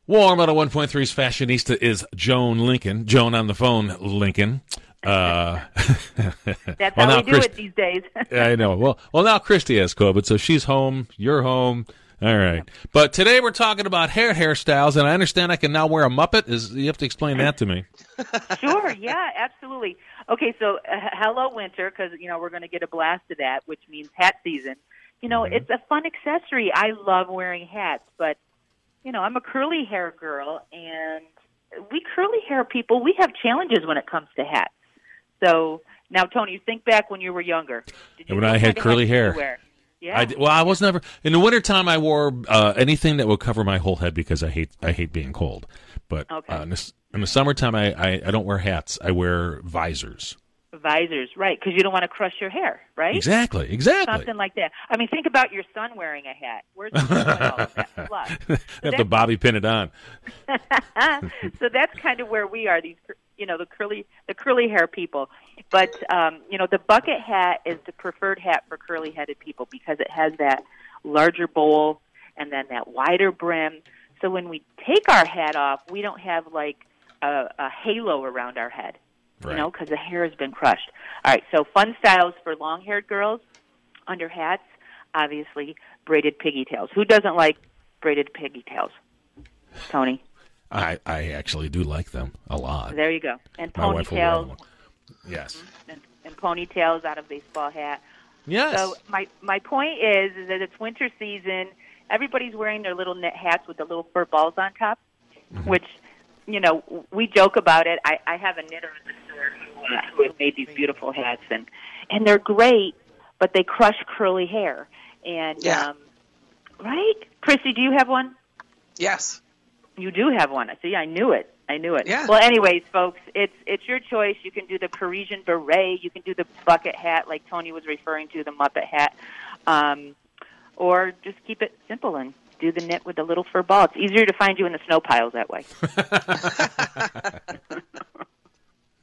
Warm out of 1.3's Fashionista is Joan Lincoln. Joan on the phone, Lincoln. That's how we do it these days. I know. Well, now Christy has COVID, so she's home. You're home. All right. But today we're talking about hairstyles, and I understand I can now wear a Muppet. You have to explain that to me. Sure. Yeah, absolutely. Okay, so hello, winter, because, we're going to get a blast of that, which means hat season. It's a fun accessory. I love wearing hats, but, I'm a curly hair girl, and we curly hair people, we have challenges when it comes to hats. So now, Tony, you think back when you were younger. When I had curly hair. Yeah. I was never in the wintertime. I wore anything that would cover my whole head because I hate being cold. But okay. In the summertime, I don't wear hats. I wear visors. Visors, right? Because you don't want to crush your hair, right? Exactly. Something like that. I mean, think about your son wearing a hat. Where's the all of that fluff? Have to bobby pin it on. So that's kind of where we are. These, the curly hair people. But the bucket hat is the preferred hat for curly-headed people because it has that larger bowl and then that wider brim. So when we take our hat off, we don't have like a halo around our head, right. Because the hair has been crushed. All right, so fun styles for long-haired girls under hats, obviously braided pigtails. Who doesn't like braided pigtails? Tony? I actually do like them a lot. There you go. And my wife will wear ponytails. them. Yes. And ponytails out of baseball hat. Yes. So my point is that it's winter season. Everybody's wearing their little knit hats with the little fur balls on top, which, we joke about it. I have a knitter in the store who has made these beautiful hats, and they're great, but they crush curly hair. And right? Chrissy, do you have one? Yes. You do have one. See, I knew it. Yeah. Well, anyways, folks, it's your choice. You can do the Parisian beret. You can do the bucket hat, like Tony was referring to, the Muppet hat, or just keep it simple and do the knit with the little fur ball. It's easier to find you in the snow piles that way.